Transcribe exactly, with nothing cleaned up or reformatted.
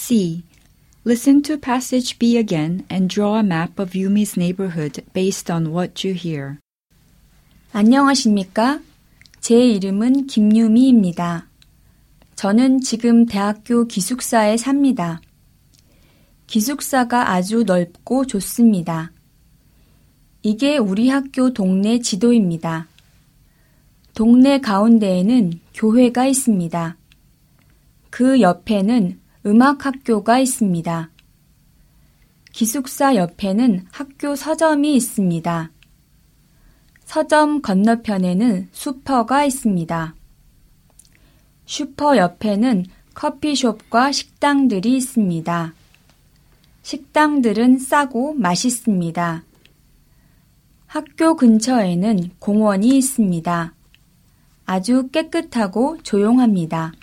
C. Listen to passage B again and draw a map of Yumi's neighborhood based on what you hear. 안녕하십니까? 제 이름은 김유미입니다. 저는 지금 대학교 기숙사에 삽니다. 기숙사가 아주 넓고 좋습니다. 이게 우리 학교 동네 지도입니다. 동네 가운데에는 교회가 있습니다. 그 옆에는 음악학교가 있습니다. 기숙사 옆에는 학교 서점이 있습니다. 서점 건너편에는 슈퍼가 있습니다. 슈퍼 옆에는 커피숍과 식당들이 있습니다. 식당들은 싸고 맛있습니다. 학교 근처에는 공원이 있습니다. 아주 깨끗하고 조용합니다.